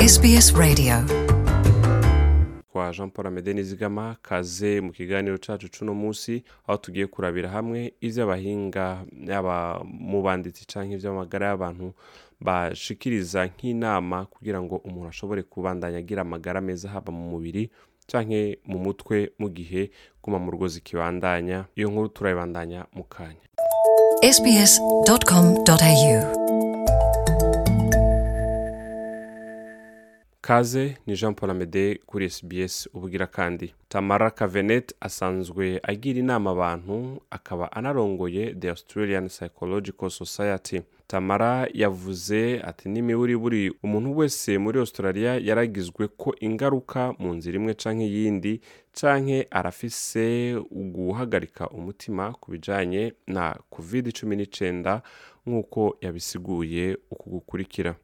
SBS Radio. Kwa Jean Paul Amede Nizigama kaze mu kiganiro cacu cuno musi aho tugiye kurabira hamwe ivy'abahinga yaba mu banditsi canke ivy'amagara y'abantu bashikiriza nk'inama kugira ngo umuntu ashobore kubandanya agira amagara meza haba mu mubiri canke mu mutwe mu gihe guma mu rugo zikibandanya. Iyo nkuru turayibandanya mu kanya. sbs.com.au. Kaze ni Jean Paul Amede kuri SBS ubugira kandi. Tamara Kavenet asanzwe agira inama abantu akaba anarongoye The Australian Psychological Society. Tamara yavuze ati buri umuntu wese muri Australia yaragizwe ko ingaruka mu nzira imwe canke yindi canke arafise uguhagarika umutima kubijanye na COVID-19 nk'uko yabisiguye uku gukurikira.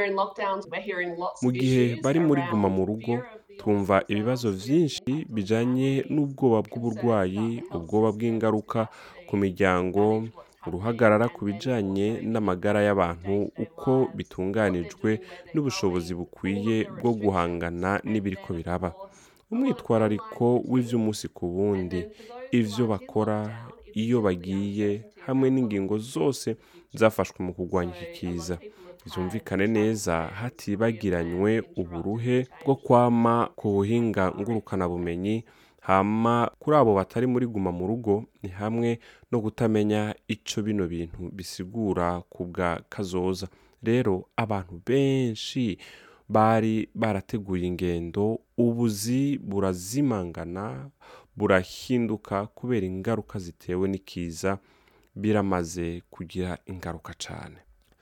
Mu gihe bari muri guma mu rugo twumva ibibazo vyinshi bijanye n'ubwoba bw'uburwayi, ubwoba bw'ingaruka ku miryango, uruhagarara ku bijanye n'amagara y'abantu uko bitunganijwe n'ubushobozi bukwiye bwo guhangana n'ibiriko biraba, umwitwarariko w'ivy'umunsi ku wundi, ivyo bakora iyo bagiye hamwe n'ingingo zose zafashwe mu kurwanya iki kiza. Vyumvikane neza hatibagiranywe uburuhe bwo kwama ku buhinga ngurukana bumenyi, hama kuri abo batari muri guma mu rugo ni hamwe no kutamenya ico bino bintu bisigura kubwa kazoza. Rero abantu benshi bari barateguye ingendo, ubuzi burazimangana, burahinduka kubera ingaruka zitewe n'ikiza, biramaze kugira ingaruka cane.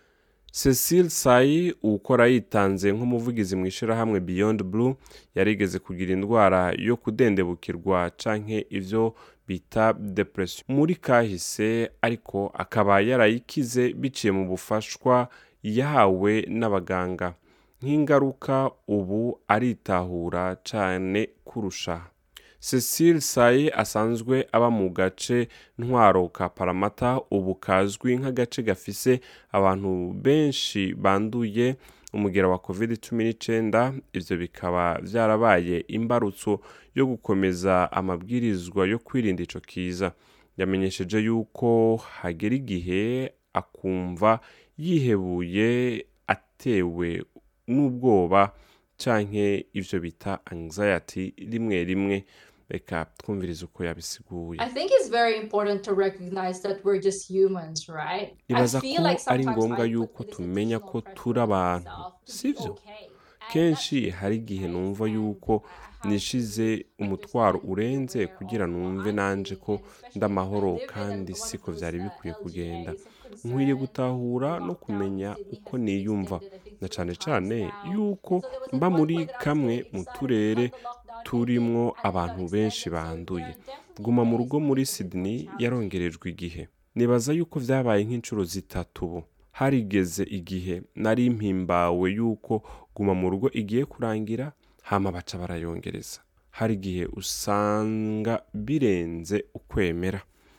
Cecile Sai ukora yitanze nk'umuvugizi mu ishirahamwe Beyond Blue yarigeze kugira indwara yo kudendebukirwa canke ivyo bita depression muri kahise, ariko akaba yarayikize biciye mu bufashwa yahawe n'abaganga. Nk'ingaruka ubu aritahura cane kurusha. Cecile Sai asanzwe aba mu gace ntwaro ka Paramata, ubu kazwi nk'agace gafise abantu benshi banduye umugera wa COVID-19. Ivyo bikaba vyarabaye imbarutso yo gukomeza amabwirizwa yo kwirinda ico kiza. Yamenyesheje yuko hagera igihe akumva yihebuye, atewe n'ubwoba canke ivyo bita anxiety rimwe rimwe. Reka twumvirize uko yabisiguye. I think it's very important to recognize that we're just humans, right? Nibaza ko ari ngombwa yuko tumenya ko turi abantu, sivyo? Kenshi hari igihe numva yuko nishize umutwaro urenze kugira numve nanje ko ndamahoro, kandi siko vyari bikwiye kugenda. Nkwiye gutahura no kumenya uko niyumva, na cane cane yuko mba muri kamwe mu turere turimwo abantu benshi banduye. Guma mu rugo muri Sydney yarongerejwe igihe. Nibaza yuko vyabaye nk'incuro zitatu ubu. Harigeze igihe nari mpimbawe yuko guma mu rugo igiye kurangira, hama baca barayongereza. Hari igihe usanga birenze ukwemera.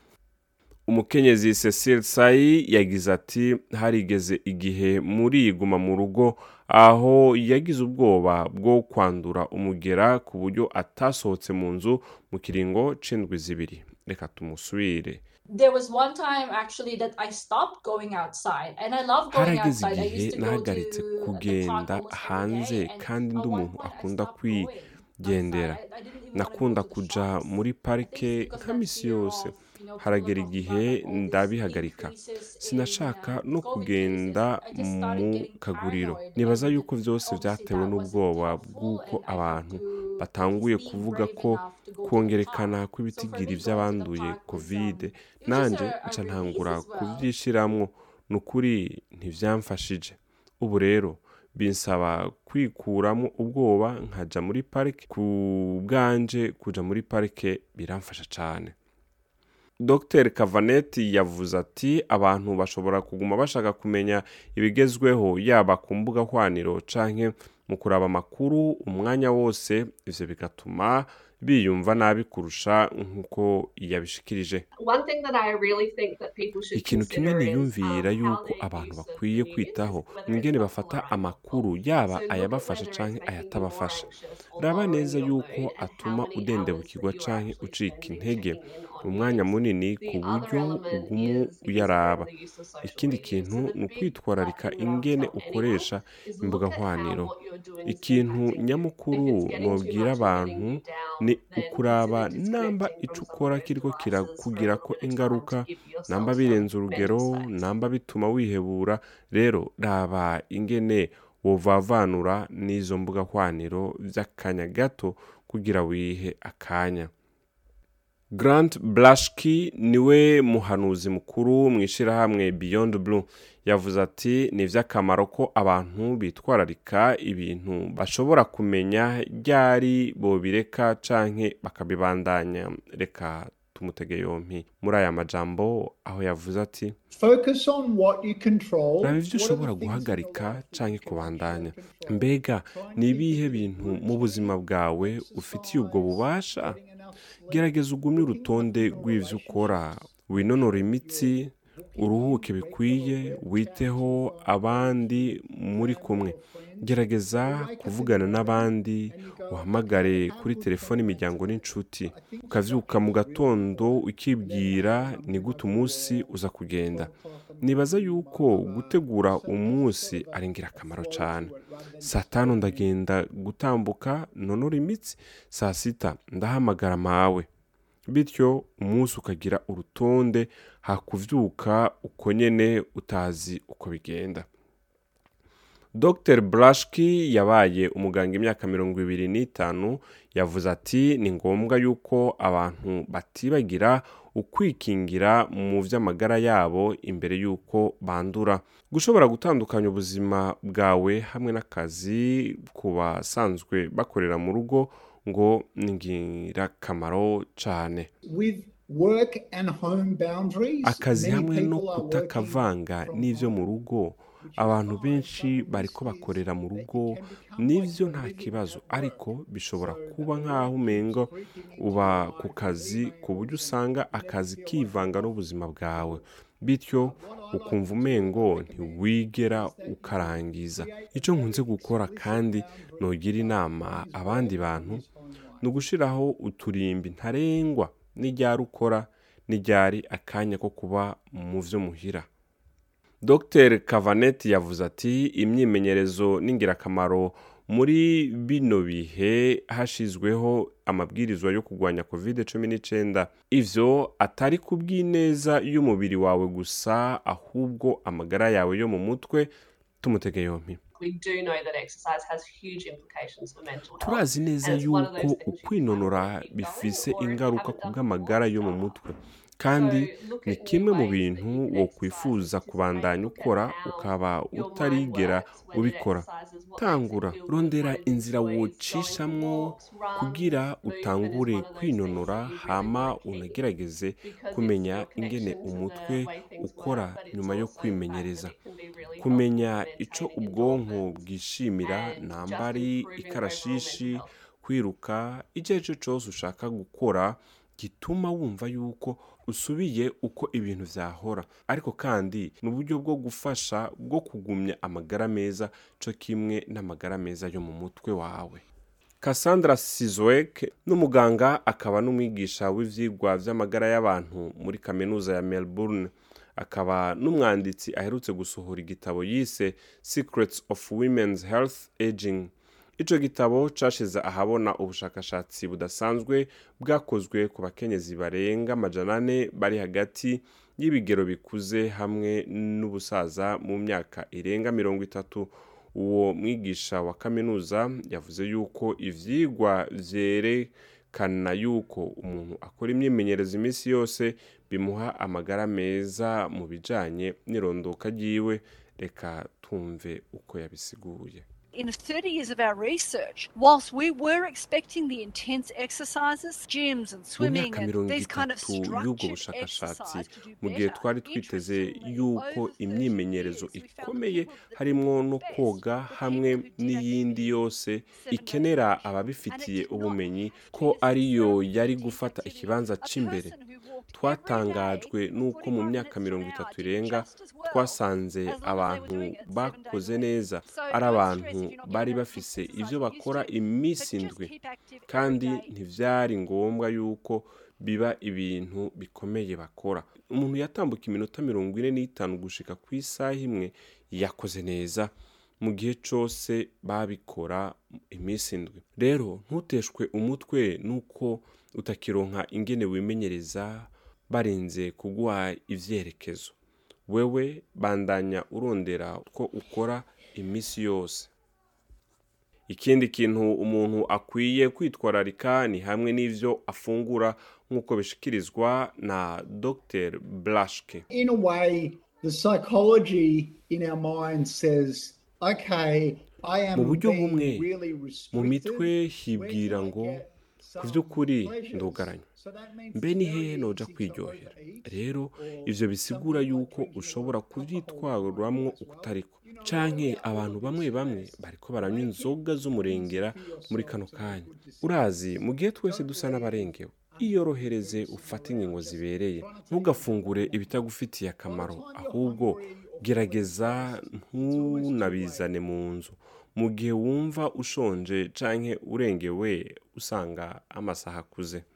Umukenyezi Cecile Sai yagize ati harigeze igihe muri guma mu rugo aho yagize ubwoba bwo kwandura umugera ku buryo atasohotse mu nzu mu kiringo c'indwi zibiri. Reka tumusubire. There was one time actually that I stopped going outside, and I love going Harageze outside. I igihe used to go nahagaritse to the kugenda park almost every hanze, day, and kandi at ndi one umuntu point I akunda stopped going kwigendera. outside. I didn't even Nakunda want to go to the kuja shops. muri parike nk'imisi yose. Haragera igihe ndabihagarika, sinashaka no kugenda mu kaguriro. Nibaza yuko vyose vyatewe n'ubwoba bw'uko abantu batanguye kuvuga ko kwongerekana kw'ibitigiri vy'abanduye COVID, nanje nca ntangura kuvyishiramwo. Nukuri ntivyamfashije. Ubu rero binsaba kwikuramwo ubwoba nkaja muri parike. Ku bwanje kuja muri parike biramfasha cane. Dr. Kavenet yavuze ati abantu bashobora kuguma bashaka kumenya ibigezweho yaba ku mbuga hwaniro canke mu kuraba makuru umwanya wose, ivyo bigatuma biyumva nabi kurusha nk'uko yabishikirije. Ikintu kimwe niyumvira yuko abantu bakwiye kwitaho ingene bafata amakuru yaba ayabafasha canke ayatabafasha. Raba neza yuko atuma udendebukirwa canke ucika intege umwanya munini ku buryo ugumu uyaraba. Ikindi kintu ni ukwitwararika ingene ukoresha imbuga hwaniro. Ikintu nyamukuru nobwira abantu ni ukuraba namba ico ukora kiriko kirakugirako ingaruka, namba birenze urugero, namba bituma wihebura. Rero raba ingene wovavanura n'izo mbuga hwaniro vy'akanya gato kugira wihe akanya. Grant Blashki niwe muhanuzi mukuru mw'ishirahamwe Beyond Blue, yavuze ati ni vy'akamaro ko abantu bitwararika ibintu bashobora kumenya ryari bobireka canke bakabibandanya. Reka tumutege yompi muri aya majambo aho yavuze ati raba ivyo ushobora guhagarika canke kubandanya. Mbega ni ibihe bintu mu buzima bwawe ufitiye ubwo bubasha? Gerageza ugumye urutonde rw'ivyo ukora, winonora imitsi, uruhuke bikwiye, witeho abandi muri kumwe. Gerageza kuvugana n'abandi, uhamagare kuri telefoni imiryango n'inshuti. Ukavyuka mu gatondo ukibwira ni gute umunsi uza kugenda. Nibaza yuko gutegura umunsi ari ngirakamaro cane. 5:00 ndagenda gutambuka nonora imitsi, 6:00 ndahamagara mawe. Bityo umunsi ukagira urutonde, hakuvyuka uko nyene utazi uko bigenda. Dr. Blashki yabaye umuganga imyaka 25, yavuze ati ni ngombwa yuko abantu batibagira ukwikingira mu vy'amagara yabo imbere yuko bandura. Gushobora gutandukanya ubuzima bwawe hamwe n'akazi ku basanzwe bakorera mu rugo ngo ni ngirakamaro cane. Akazi hamwe no kutakavanga n'ivyo mu rugo, abantu benshi bariko bakorera mu rugo, n'ivyo nta kibazo, ariko bishobora kuba nk'aho umengo uba ku kazi ku buryo usanga akazi kivanga n'ubuzima bwawe, bityo ukumva umengo ntiwigera ukarangiza. Ico nkunze gukora kandi nogira inama abandi bantu ni ugushiraho uturimbi ntarengwa n'iryari ukora n'iryari akanya ko kuba mu vyo muhira. Dr. Cavanet yavuze ati imyimenyerezo n'ingirakamaro muri bino bihe hashizweho amabwirizwa yo kugwanya COVID-19. Ivyo atari kubw'ineza y'umubiri wawe gusa, ahubwo amagara yawe yo mu mutwe. Tumutege yompi. Turazi neza yuko ukwinonora bifise ingaruka ku bw'amagara yo mu mutwe, kandi ni kimwe mu bintu wo kwifuza kubandanya ukora ukaba utarigera ubikora. Tangura rondera inzira wocishamwo kugira utangure kwinonora, hama unagerageze kumenya ingene umutwe ukora nyuma yo kwimenyereza. Kumenya ico ubwonko bwishimira, nambari ikarashishi, kwiruka, ijeje cose ushaka gukora gituma wumva yuko usubiye uko ibintu vyahora, ariko kandi n'uburyo bwo gufasha bwo kugumya amagara meza co kimwe n'amagara meza yo mu mutwe wawe. Cassandra Sizwek n'umuganga akaba n'umwigisha w'ivyigwa vy'amagara y'abantu muri kaminuza ya Melbourne, akaba n'umwanditsi aherutse gusohora igitabo yise Secrets of Women's Health Aging. Ico gitabo cashize ahabona ubushakashatsi budasanzwe bwakozwe ku bakenyezi barenga 400 bari hagati y'ibigero bikuze hamwe n'ubusaza mu myaka irenga 30. Uwo mwigisha wa kaminuza yavuze yuko ivyigwa vyerekana yuko umuntu akora imyimenyerezo imisi yose bimuha amagara meza mu bijanye n'irondoka ryiwe. Reka tumve uko yabisiguye. In 30 years of our research, whilst we were expecting the intense exercises, gyms and mu swimming myaka and mirongo these kind of itatu y'ubwo structured bushakashatsi exercise to do mu gihe better, twari twiteze interestingly, yuko over 30 imyimenyerezo years, we found that ikomeye people that harimo did no best koga were hamwe people who did n'iyindi activity yose 7 days ikenera a week. ababifitiye And it did not ubumenyi have to ko be this ariyo experiment yari of gufata activity. ikibanza A cy'imbere. person who walked Twatangajwe every day n'uko for mu 45 myaka minutes to mirongo an hour itatu did irenga just as well twasanze as long as they were abantu doing it 7 days bakoze a week. neza So ari don't abantu stress if you're not bari getting that bafise exercise ivyo you used bakora to. iminsi But just indwi keep active every kandi day. ntivyari ngombwa yuko biba ibintu bikomeye bakora. Umuntu yatambuka iminota 45 gushika ku isaha imwe yakoze neza mu gihe cose babikora iminsi indwi. Rero ntuteshwe umutwe nuko utakironka ingene wimenyereza barenze kuguha ivyerekezo. Wewe bandanya urondera ko ukora iminsi yose. Ikindi kintu umuntu akwiye kwitwararika ni hamwe n'ivyo afungura nk'uko bishikirizwa na Dr. Blaschke. In a way, the psychology in our mind says, okay, I am Mu buryo being bumwe really mu restricted. mitwe hibwira ngo ku vy'ukuri ndugaranye. Mbe ni hehe noja kwiryohera? Rero ivyo bisigura yuko ushobora kuvyitwaramwo ukutariko. Canke abantu bamwe bariko baranywa inzoga z'umurengera muri kano kanya. Urazi mu gihe twese dusa n'abarengewe, iyorohereze ufate ingingo zibereye. Ntugafungure ibitagufitiye akamaro, ahubwo gerageza ntunabizane mu nzu. Mu gihe wumva ushonje canke urengewe usanga amasaha akuze.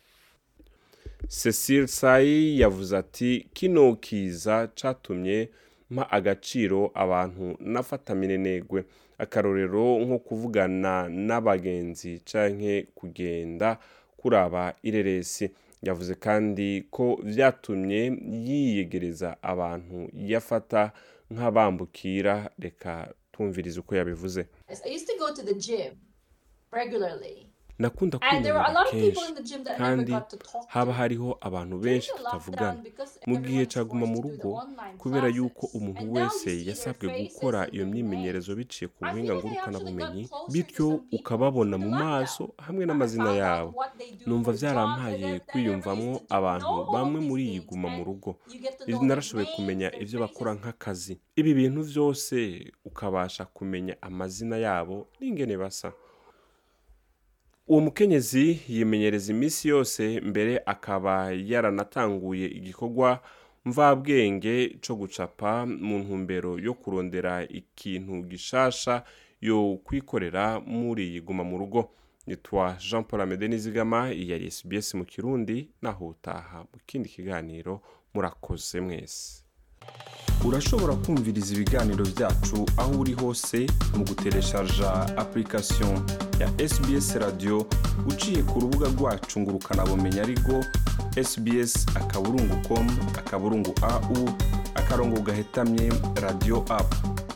Cecile Sayi yavuze ati kino kiza catumye mpa agaciro abantu nafata minenegwe. Akarorero nko kuvugana n'abagenzi canke kugenda kuraba ireresi. Yavuze kandi ko vyatumye yiyegereza abantu yafata nk'abambukira. Reka twumvirize uko yabivuze. I used to go to the gym regularly. Nakunda And there were a kwinanira lot of people kenshi in the gym that I kandi never got to talk haba to. hariho abantu benshi During the tutavugana lockdown, because mu gihe everyone's caguma mu forced to do the rugo online kubera yuko classes. umuntu And now you wese see their yasabwe faces gukora and iyo their myimenyerezo names. biciye ku I buhinga feel like I actually ngurukanabumenyi got closer to bityo some people ukababona through mu the maso lockdown. hamwe I n'amazina found yabo. out what they do Numva for jobs and vyarampaye everything I never kwiyumvamwo used to abantu know all bamwe these muri iyi things. guma mu And rugo. you get to know their Narashoboye names, kumenya their ivyo bakora faces. nk'akazi. Ibi bintu vyose ukabasha kumenya amazina yabo n'ingene basa. Uwo mukenyezi yimenyereza iminsi yose mbere akaba yaranatanguye igikorwa mvabwenge co gucapa mu ntumbero yo kurondera ikintu gishasha yo kwikorera muri yiguma mu rugo. Nitwa Jean Paul Amede Nizigama, yari SBS mu Kirundi, naho utaha mu kindi kiganiro. Murakoze mwese. Urashobora kumviriza ibiganiro vyacu aho uri hose mu gutereshaja application ya SBS Radio uciye ku rubuga rwacu ngurukana bumenyi arigo sbs.com/au/gahetamye radio app.